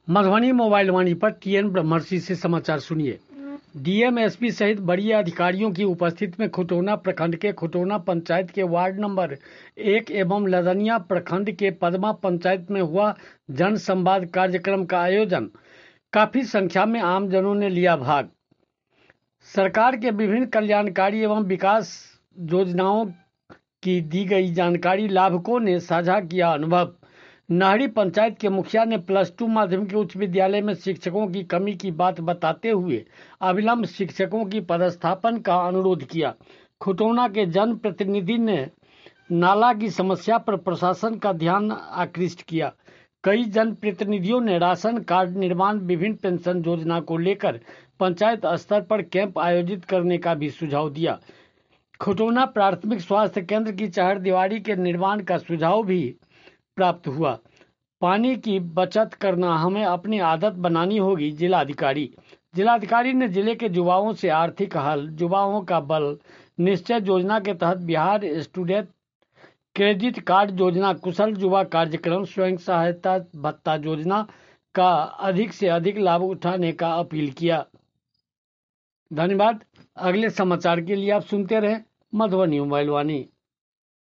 Madhubani mobile वाणी पर TN ब्रह्मर्षि से समाचार सुनिए। डीएम एसपी सहित बड़ी अधिकारियों की उपस्थिति में खुटौना प्रखंड के खुटौना पंचायत के वार्ड नंबर 1 एवं लदनिया प्रखंड के पदमा पंचायत में हुआ जन संवाद कार्यक्रम का आयोजन। काफी संख्या में आमजनों ने लिया भाग। सरकार के विभिन्न कल्याणकारी एवं विकास योजनाओं की दी गई जानकारी लाभुकों ने साझा किया अनुभव। नाहरी पंचायत के मुखिया ने +2 माध्यमिक उच्च विद्यालय में शिक्षकों की कमी की बात बताते हुए अविलंब शिक्षकों की पदस्थापन का अनुरोध किया। खुटौना के जन प्रतिनिधि ने नाला की समस्या पर प्रशासन का ध्यान आकृष्ट किया। कई जन प्रतिनिधियों ने राशन कार्ड निर्माण, विभिन्न पेंशन योजना को लेकर पंचायत स्तर पर कैंप आयोजित करने का भी सुझाव दिया। खुटौना प्राथमिक स्वास्थ्य केंद्र की चहारदीवारी के निर्माण का सुझाव भी प्राप्त हुआ। पानी की बचत करना हमें अपनी आदत बनानी होगी। जिलाधिकारी ने जिले के युवाओं से आर्थिक हल, युवाओं का बल निश्चय योजना के तहत बिहार स्टूडेंट क्रेडिट कार्ड योजना, कुशल युवा कार्यक्रम, स्वयं सहायता भत्ता योजना का अधिक से अधिक लाभ उठाने का अपील किया। धन्यवाद। अगले समाचार के लिए आप सुनते रहें मधुबनी मोबाइल वाणी।